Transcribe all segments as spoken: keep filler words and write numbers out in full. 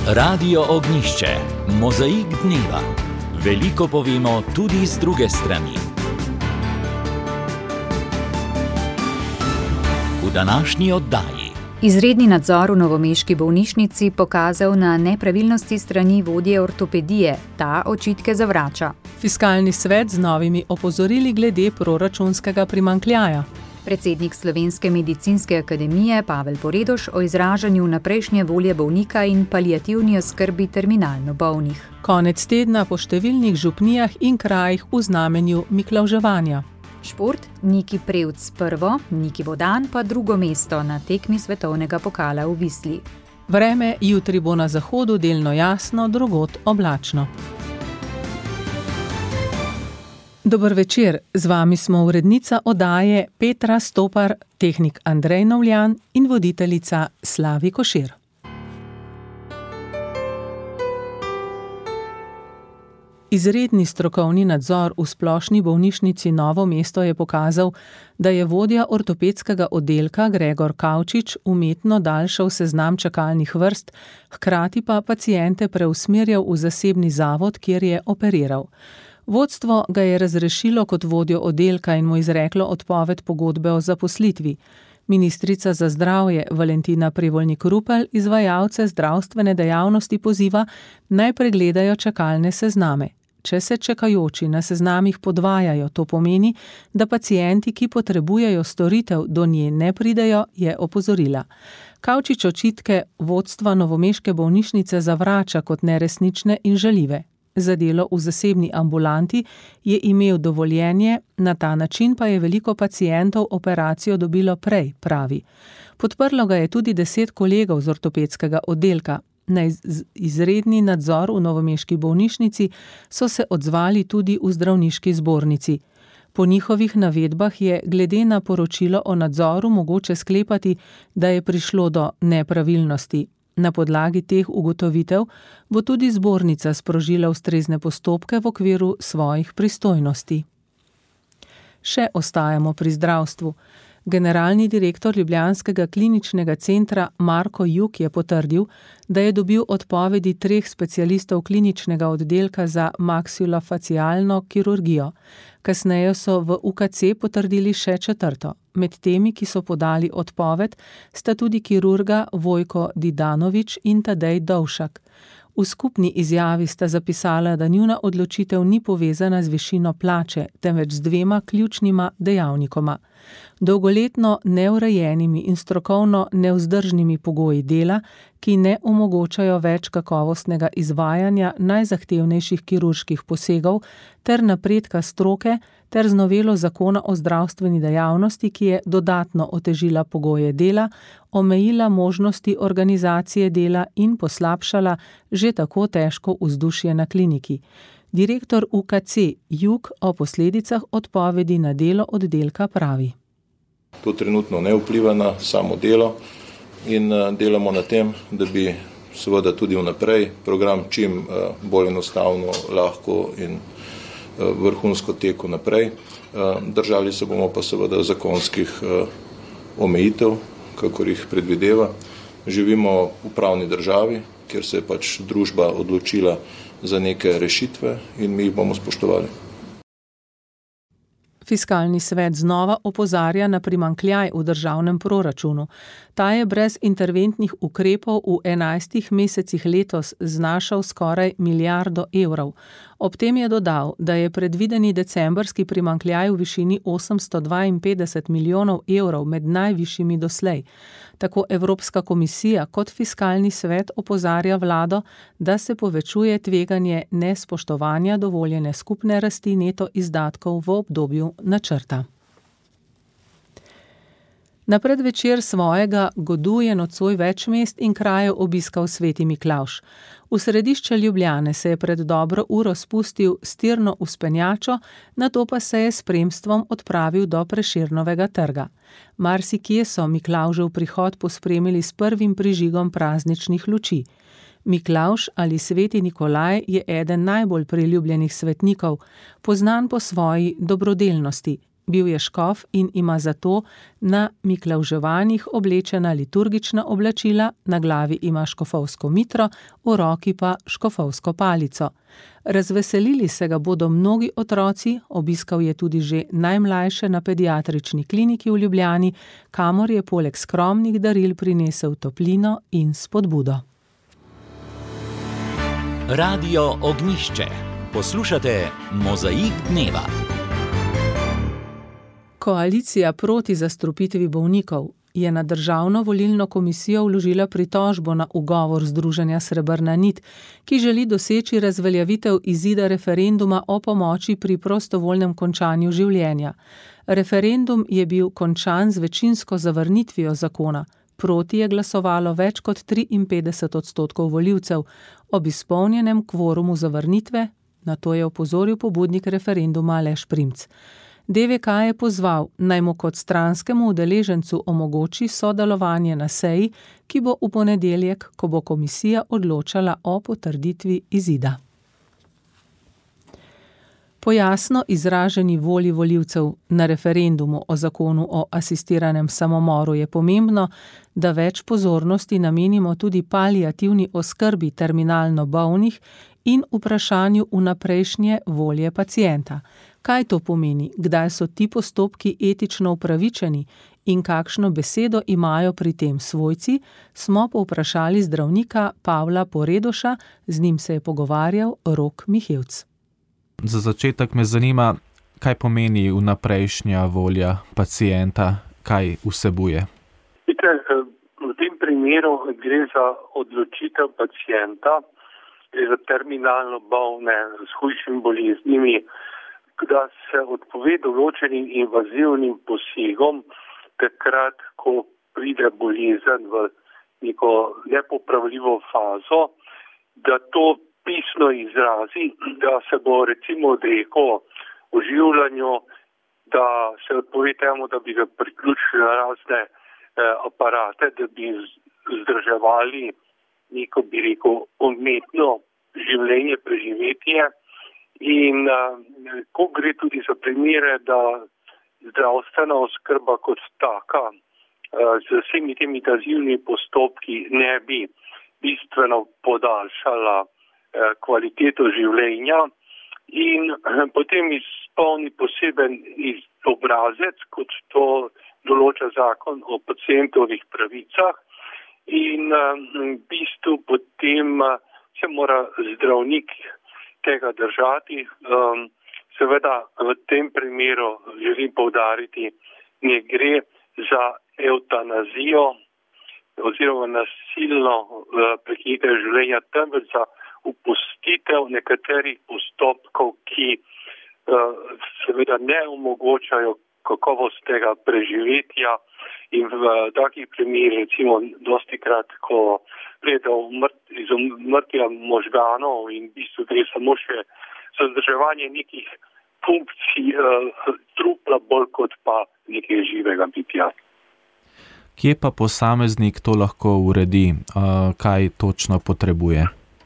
Radio Ognjišče, mozaik dneva. Veliko povemo tudi z druge strani. V današnji oddaji. Izredni nadzor v novomeški bolnišnici pokazal na nepravilnosti strani vodje ortopedije. Ta očitke zavrača. Fiskalni svet z novimi opozorili glede proračunskega primanjkljaja. Predsednik Slovenske medicinske akademije Pavel Poredoš o izražanju vnaprejšnje volje bolnika in paliativni oskrbi terminalno bolnih. Konec tedna po številnih župnijah in krajih v znamenju miklavževanja. Šport, Niki Prevc prvo, Niki Vodan pa drugo mesto na tekmi svetovnega pokala v Visli. Vreme jutri bo na zahodu delno jasno, drugod oblačno. Dober večer, z vami smo urednica oddaje Petra Stopar, tehnik Andrej Novljan in voditeljica Slavi Košir. Izredni strokovni nadzor v splošni bolnišnici Novo mesto je pokazal, da je vodja ortopedskega oddelka Gregor Kavčič umetno daljšal seznam čakalnih vrst, hkrati pa paciente preusmerjal v zasebni zavod, kjer je operiral. Vodstvo ga je razrešilo kot vodjo oddelka in mu izreklo odpoved pogodbe o zaposlitvi. Ministrica za zdravje Valentina Prevolnik-Rupel izvajalce zdravstvene dejavnosti poziva, naj pregledajo čakalne sezname. Če se čakajoči na seznamih podvajajo, to pomeni, da pacienti, ki potrebujejo storitev, do nje ne pridejo, je opozorila. Kavčič očitke vodstva novomeške bolnišnice zavrača kot neresnične in žaljive. Za delo v zasebni ambulanti je imel dovoljenje, na ta način pa je veliko pacientov operacijo dobilo prej, pravi. Podprlo ga je tudi deset kolegov z ortopedskega oddelka. Na izredni nadzor v novomeški bolnišnici so se odzvali tudi v zdravniški zbornici. Po njihovih navedbah je glede na poročilo o nadzoru mogoče sklepati, da je prišlo do nepravilnosti. Na podlagi teh ugotovitev bo tudi zbornica sprožila ustrezne postopke v okviru svojih pristojnosti. Še ostajamo pri zdravstvu. Generalni direktor ljubljanskega kliničnega centra Marko Juk je potrdil, da je dobil odpovedi treh specialistov kliničnega oddelka za maksilofacialno kirurgijo. Kasneje so v U K C potrdili še četrto. Med temi, ki so podali odpoved, sta tudi kirurga Vojko Didanović in Tadej Dovšak. V skupni izjavi sta zapisala, da njuna odločitev ni povezana z višino plače, temveč z dvema ključnima dejavnikoma. Dolgoletno neurejenimi in strokovno nevzdržnimi pogoji dela, ki ne omogočajo več kakovostnega izvajanja najzahtevnejših kirurških posegov ter napredka stroke, ter z novelo zakona o zdravstveni dejavnosti, ki je dodatno otežila pogoje dela, omejila možnosti organizacije dela in poslabšala že tako težko vzdušje na kliniki. Direktor U K C Juk o posledicah odpovedi na delo oddelka pravi. To trenutno ne vpliva na samo delo in delamo na tem, da bi seveda tudi vnaprej program čim bolj enostavno, lahko in vrhunsko teku naprej. Držali se bomo pa seveda zakonskih omejitev, kakor jih predvideva. Živimo v pravni državi, kjer se je pač družba odločila za neke rešitve in mi jih bomo spoštovali. Fiskalni svet znova opozarja na primanjkljaj v državnem proračunu. Ta je brez interventnih ukrepov v enajstih mesecih letos znašal skoraj milijardo evrov. Ob tem je dodal, da je predvideni decembrski primanjkljaj v višini osemsto dvainpetdeset milijonov evrov med najvišjimi doslej. Tako Evropska komisija kot Fiskalni svet opozarja vlado, da se povečuje tveganje nespoštovanja dovoljene skupne rasti neto izdatkov v obdobju načrta. Na predvečer svojega godu je nocoj več mest in krajev obiskal Sveti Miklavž. V središče Ljubljane se je pred dobro uro spustil s tirno vzpenjačo, nato pa se je s spremstvom odpravil do Prešernovega trga. Marsikje so Miklavžev prihod pospremili s prvim prižigom prazničnih luči. Miklavž ali Sveti Nikolaj je eden najbolj priljubljenih svetnikov, poznan po svoji dobrodelnosti. Bil je škof in ima zato na miklavževanjih oblečena liturgična oblačila, na glavi ima škofovsko mitro, v roki pa škofovsko palico. Razveselili se ga bodo mnogi otroci, obiskal je tudi že najmlajše na pediatrični kliniki v Ljubljani, kamor je poleg skromnih daril prinesel toplino in spodbudo. Radio Ognjišče. Poslušate Mozaik dneva. Koalicija proti zastrupitvi bolnikov je na Državno volilno komisijo vložila pritožbo na ugovor Združenja Srebrna nit, ki želi doseči razveljavitev izida referenduma o pomoči pri prostovoljnem končanju življenja. Referendum je bil končan z večinsko zavrnitvijo zakona. Proti je glasovalo več kot triinpetdeset odstotkov volivcev. Ob izpolnjenem kvorumu zavrnitve, na to je opozoril pobudnik referenduma Aleš Primc. D V K je pozval, naj mu kot stranskemu udeležencu omogoči sodelovanje na seji, ki bo v ponedeljek, ko bo komisija odločala o potrditvi izida. Po jasno izraženi volji volivcev na referendumu o zakonu o asistiranem samomoru je pomembno, da več pozornosti namenimo tudi paliativni oskrbi terminalno bolnih in vprašanju vnaprejšnje volje pacienta. Kaj to pomeni, kdaj so ti postopki etično upravičeni in kakšno besedo imajo pri tem svojci, smo povprašali zdravnika Pavla Poredoša, z njim se je pogovarjal Rok Mihevc. Za začetek me zanima, kaj pomeni vnaprejšnja volja pacienta, kaj vsebuje. V tem primeru gre za odločitev pacienta, gre za terminalno bolne s hujšimi boleznimi, da se odpove določenim invazivnim posegom, takrat, ko pride bolezen v neko nepopravljivo fazo, da to pisno izrazi, da se bo recimo odrekel oživljanju, da se odpove temu, da bi ga priključili na razne eh, aparate, da bi zdrževali neko, bi rekel, umetno življenje, preživetje. In uh, ko gre tudi za primere, da zdravstvena oskrba kot taka uh, z vsemi temi intenzivnimi postopki ne bi bistveno podaljšala uh, kvaliteto življenja in uh, potem izpolni poseben iz obrazec, kot to določa zakon o pacientovih pravicah in uh, v bistvu potem uh, se mora zdravnik tega držati. Um, seveda v tem primeru želim poudariti, ne gre za evtanazijo oziroma nasilno uh, prekinitev življenja, temveč za opustitev nekaterih postopkov, ki uh, seveda ne omogočajo kakovostnega preživetja in v uh, takih primerih, recimo dostikrat, ko pride iz umrtja možganov in v bistvu gre samo še za vzdrževanje nekih funkcij uh, trupla bolj kot pa nekaj živega bitja. Kje pa posameznik to lahko uredi, uh, kaj točno potrebuje?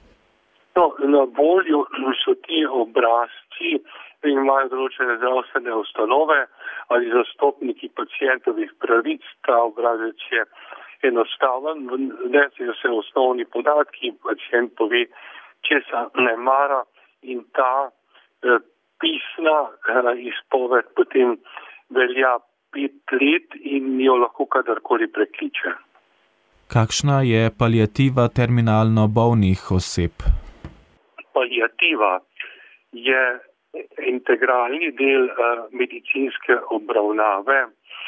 No, na voljo so ti obrazci in imajo določene zdravstvene ustanove ali zastopniki pacientovih pravic. Ta obrazec je enostaven, vnesejo se osnovni podatki, pacient pove, česa ne mara in ta eh, pisna eh, izpoved potem velja pet let in jo lahko kadarkoli prekliče. Kakšna je paliativa terminalno bolnih oseb? Paliativa je integralni del uh, medicinske obravnave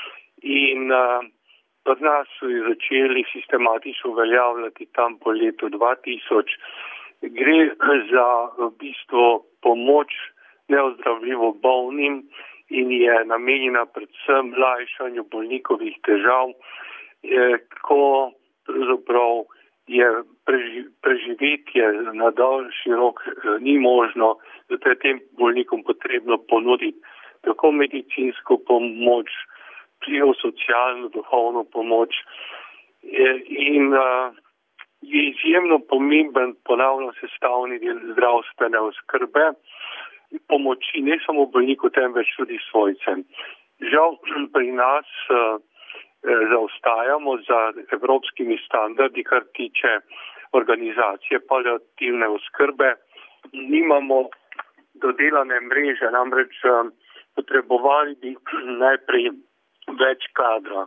in uh, od nas so jo začeli sistematično uveljavljati tam po letu dva tisoč. Gre za v bistvu pomoč neozdravljivo bolnim in je namenjena predvsem lajšanju bolnikovih težav, eh, ko pravzaprav je preži, preživetje na daljši rok eh, ni možno, zato je tem bolnikom potrebno ponuditi tako medicinsko pomoč, psihosocialno, duhovno pomoč eh, in eh, je izjemno pomemben ponavljam sestavni del zdravstvene oskrbe, pomoči ne samo bolniku, temveč tudi svojcem. Žal pri nas uh, zaostajamo za evropskimi standardi, kar tiče organizacije paliativne oskrbe. Nimamo dodelane mreže, namreč uh, potrebovali bi najprej več kadra.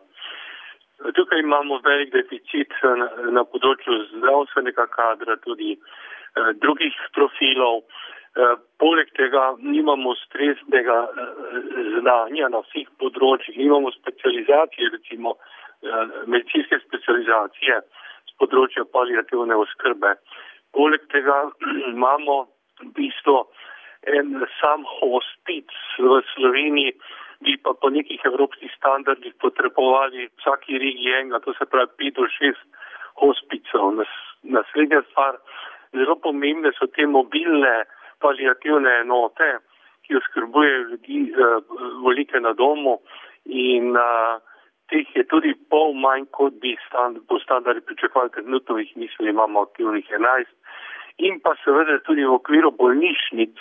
Tukaj imamo velik deficit na, na področju zdravstvenega kadra, tudi eh, drugih profilov. Eh, poleg tega nimamo ustreznega eh, znanja na vseh področjih, nimamo specializacije, recimo eh, medicinske specializacije z področja paliativne oskrbe. Poleg tega imamo v bistvu en sam hospic v Sloveniji, bi pa po nekih evropskih standardih potrebovali vsaki regiji enega, to se pravi pet do šest hospicov. Naslednja stvar, zelo pomembne so te mobilne paliativne enote, ki oskrbujejo ljudi, eh, bolnike na domu in eh, teh je tudi pol manj, kot bi stand, po standardi pričakovali, trenutno jih mislim, imamo aktivnih enajst. In pa seveda tudi v okviru bolnišnic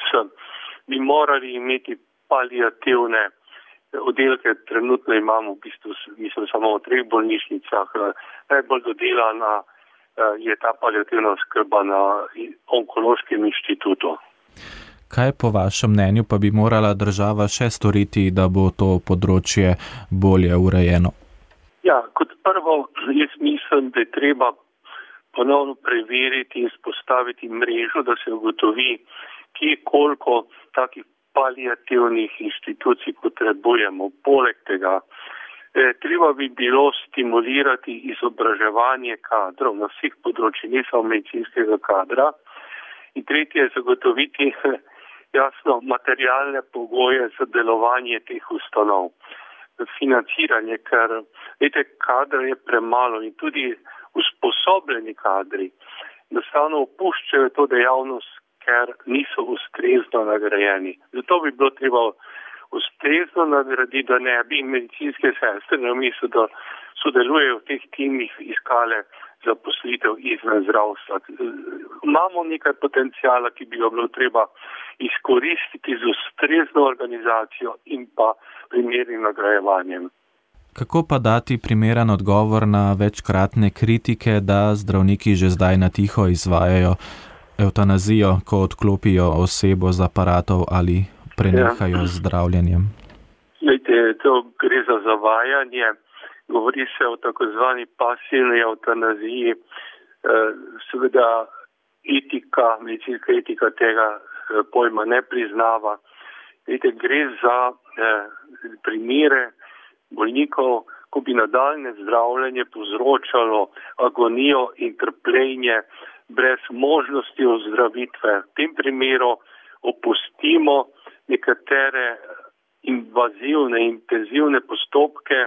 bi morali imeti paliativne oddelke. Trenutno imamo v bistvu, mislim, samo v treh bolnišnicah. Najbolj dodelana je ta paliativna oskrba na Onkološkem inštitutu. Kaj po vašem mnenju pa bi morala država še storiti, da bo to področje bolje urejeno? Ja, kot prvo, jaz mislim, da je treba ponovno preveriti in spostaviti mrežo, da se ugotovi, kje koliko takih paliativnih inštitucij potrebujemo. Poleg tega, eh, treba bi bilo stimulirati izobraževanje kadrov na vseh področjih, ne samo medicinskega kadra. In tretje je zagotoviti jasno materialne pogoje za delovanje teh ustanov. Financiranje, ker vete, kadra je premalo in tudi usposobljeni kadri enostavno opuščajo to dejavnost, ker niso ustrezno nagrajeni. Zato bi bilo treba ustrezno nagraditi, da ne bi medicinske sestre, namesto da sodelujejo v teh timih, iskale zaposlitev izven zdravstva. Imamo nekaj potencijala, ki bi ga bilo treba izkoristiti z ustrezno organizacijo in pa primernim nagrajevanjem. Kako pa dati primeren odgovor na večkratne kritike, da zdravniki že zdaj na tiho izvajajo evtanazijo, ko odklopijo osebo z aparatov ali prenehajo z zdravljenjem? Lejte, to gre za zavajanje. Govori se o tako zvani pasivni evtanaziji. Seveda etika, medicinska etika tega pojma ne priznava. Lejte, gre za primere bolnikov, ko bi nadaljne zdravljenje povzročalo agonijo in trpljenje brez možnosti ozdravitve. V tem primeru opustimo nekatere invazivne, intenzivne postopke,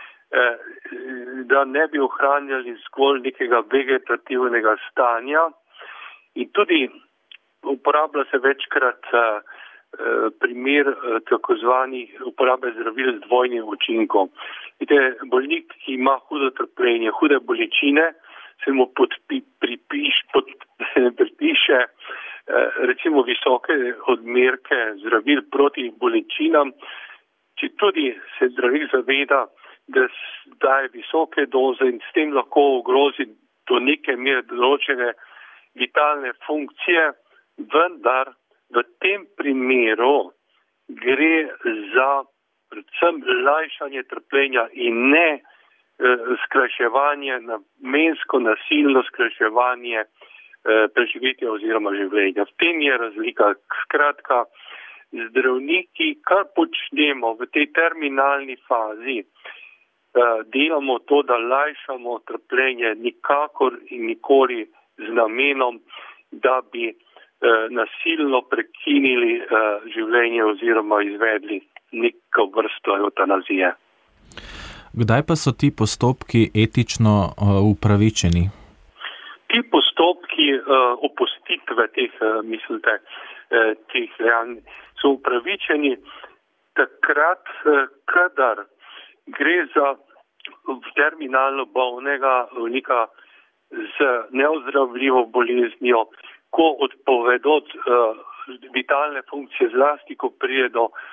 da ne bi ohranjali zgolj nekega vegetativnega stanja. In tudi uporablja se večkrat primer tako zvani uporabe zdravil z dvojnim učinkom. Vidite, bolnik, ki ima hudo trpljenje, hude bolečine, se mu podpi, pripiš, pod, pripiše recimo visoke odmerke zdravil proti bolečinam, če tudi se zdravnik zaveda, da daje visoke doze in s tem lahko ogrozi do neke mere določene vitalne funkcije, vendar v tem primeru gre za predvsem lajšanje trpljenja in ne eh, skrajševanje, namensko nasilno skrajševanje eh, preživetja oziroma življenja. V tem je razlika. Skratka, zdravniki, kar počnemo v tej terminalni fazi, eh, delamo to, da lajšamo trpljenje, nikakor in nikoli z namenom, da bi nasilno prekinili uh, življenje oziroma izvedli neko vrsto eutanazije. Kdaj pa so ti postopki etično uh, upravičeni? Ti postopki uh, opustitve teh, uh, mislite, uh, teh dejanj so upravičeni takrat, uh, kadar gre za terminalno bolnega bolnika z neozdravljivo boleznijo, ko odpovedo uh, vitalne funkcije, zlasti, ko prije do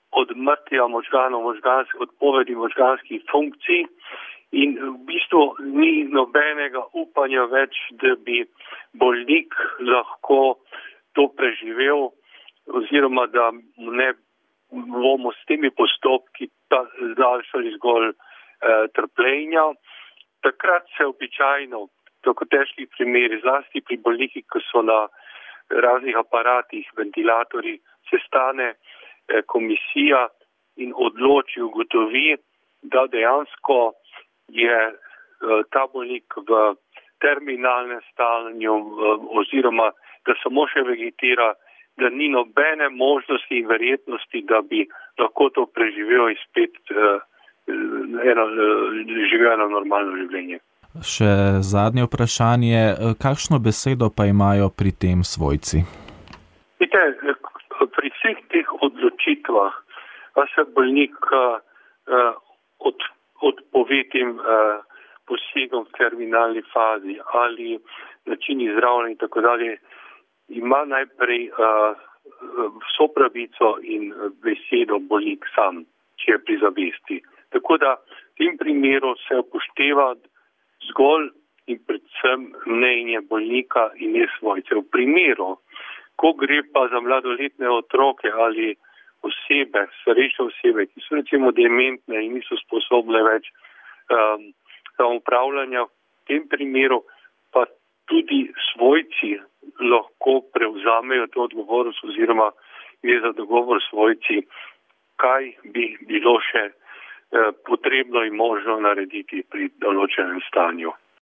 odmrtja možganov, možganskih, odpovedi možganskih funkcij in v bistvu ni nobenega upanja več, da bi bolnik lahko to preživel oziroma da ne bomo s temi postopki zdaljšali zgolj eh, trpljenja. Takrat se običajno, tako težkih primerih, zlasti pri bolnikih, ki so na raznih aparatih, ventilatorji, se stane eh, komisija in odloči, ugotovi, da dejansko je eh, ta bolnik v terminalnem stanju eh, oziroma da samo še vegetira, da ni nobene možnosti in verjetnosti, da bi lahko to preživel in spet uh, eno, živel eno normalno življenje. Še zadnje vprašanje, kakšno besedo pa imajo pri tem svojci? Vite, pri vseh teh odločitvah, a se bolnik uh, od, odpove tem uh, posegom v terminalni fazi ali načini zdravljenja in tako dalje, ima najprej uh, vso pravico in besedo bolnik sam, če je pri zavesti. Tako da v tem primeru se upošteva zgolj in predvsem mnenje bolnika in ne svojce. V primeru, ko gre pa za mladoletne otroke ali osebe, starejše osebe, ki so recimo dementne in niso sposobne več um, samoupravljanja, v tem primeru pa tudi svojci lahko prevzamejo to odgovornost oziroma je za dogovor svojci, kaj bi bilo še eh, potrebno in možno narediti pri določenem stanju.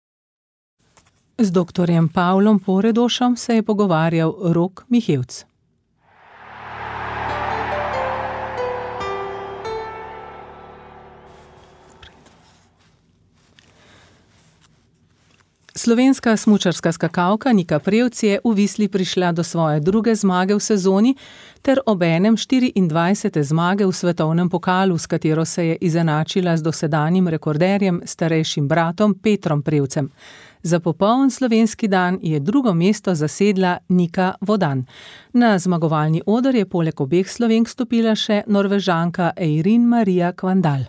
Z doktorjem Pavlom Poredošem se je pogovarjal Rok Mihevc. Slovenska smučarska skakalka Nika Prevc je v Visli prišla do svoje druge zmage v sezoni ter obenem štiriindvajsete zmage v svetovnem pokalu, s katero se je izenačila z dosedanjim rekorderjem, starejšim bratom Petrom Prevcem. Za popoln slovenski dan je drugo mesto zasedla Nika Vodan. Na zmagovalni oder je poleg obeh Slovenk stopila še Norvežanka Eirin Marija Kvandal.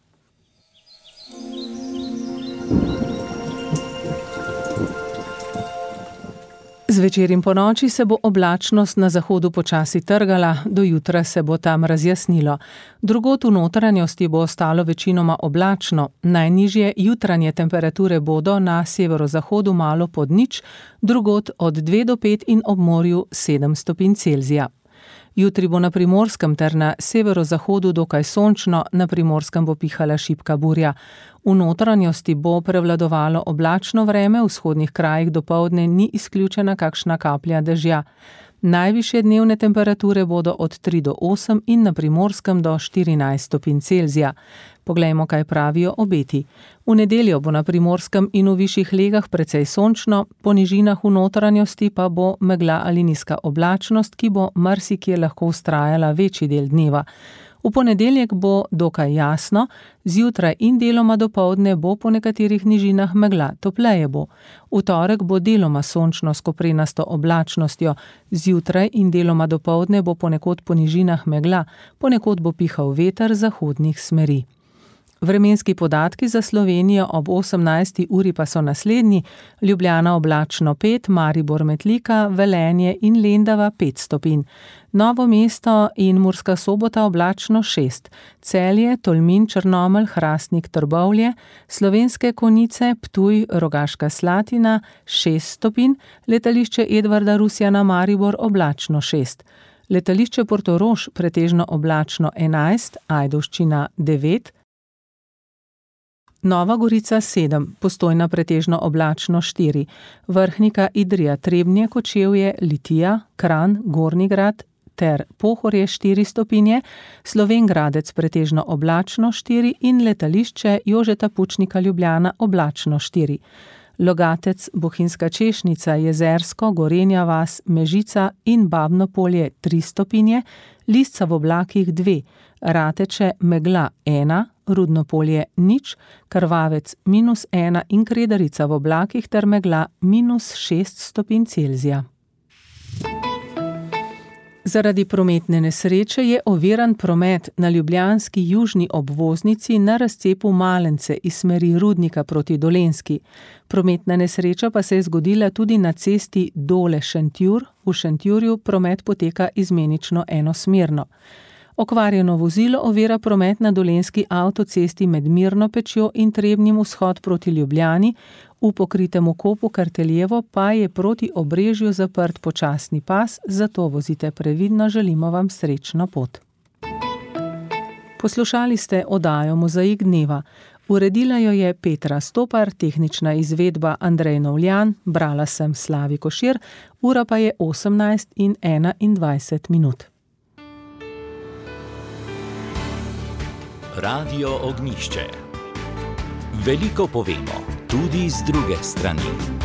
Zvečer in ponoči se bo oblačnost na zahodu počasi trgala, do jutra se bo tam razjasnilo. Drugod v notranjosti bo ostalo večinoma oblačno, najnižje jutranje temperature bodo na severozahodu malo pod nič, drugod od dve do pet in ob morju sedem stopinj Celzija. Jutri bo na Primorskem ter na severozahodu dokaj sončno, na Primorskem bo pihala šibka burja. V notranjosti bo prevladovalo oblačno vreme, v vzhodnih krajih dopoldne ni izključena kakšna kaplja dežja. Najvišje dnevne temperature bodo od tri do osem in na Primorskem do štirinajst stopinj Celzija. Poglejmo, kaj pravijo obeti. V nedeljo bo na Primorskem in v višjih legah precej sončno, po nižinah v notranjosti pa bo megla ali nizka oblačnost, ki bo marsikje lahko vztrajala večji del dneva. V ponedeljek bo dokaj jasno, zjutraj in deloma dopoldne bo po nekaterih nižinah megla, topleje bo. V torek bo deloma sončno s koprenasto oblačnostjo, zjutraj in deloma dopoldne bo ponekod po nižinah megla, ponekod bo pihal veter zahodnih smeri. Vremenski podatki za Slovenijo ob osemnajsti uri pa so naslednji: Ljubljana oblačno pet, Maribor Metlika, Velenje in Lendava pet stopinj. Novo mesto in Murska Sobota oblačno šest, Celje, Tolmin, Črnomelj, Hrastnik, Trbovlje, Slovenske Konjice, Ptuj, Rogaška Slatina šest stopinj, letališče Edvarda Rusjana Maribor oblačno šest. Letališče Portorož pretežno oblačno enajst, Ajdovščina devet, Nova Gorica sedem, Postojna pretežno oblačno štiri, Vrhnika, Idrija, Trebnje, Kočevje, Litija, Kranj, Gornji Grad ter Pohorje štiri stopinje, Slovenj Gradec pretežno oblačno štiri in letališče Jožeta Pučnika Ljubljana oblačno štiri. Logatec, Bohinjska Češnica, Jezersko, Gorenja vas, Mežica in Babno Polje tri stopinje, Lisca v oblakih dve, Rateče megla ena, Rudno Polje nič, Krvavec minus ena in Kredarica v oblakih ter megla minus šest stopinj Celzija. Zaradi prometne nesreče je oviran promet na ljubljanski južni obvoznici na razcepu Malence iz smeri Rudnika proti Dolenjski. Prometna nesreča pa se je zgodila tudi na cesti Dole-Šentjur. V Šentjurju promet poteka izmenično enosmerno. Okvarjeno vozilo ovira promet na dolenjski avtocesti med Mirno Pečjo in Trebnjim vzhod proti Ljubljani, v pokritem kopu Karteljevo pa je proti Obrežju zaprt počasni pas, zato vozite previdno, želimo vam srečno pot. Poslušali ste oddajo Mozaik dneva. Uredila jo je Petra Stopar, tehnična izvedba Andrej Novljan, brala sem Slavi Košir, ura pa je osemnajst in enaindvajset minut. Radio Ognjišče. Veliko povemo, tudi z druge strani.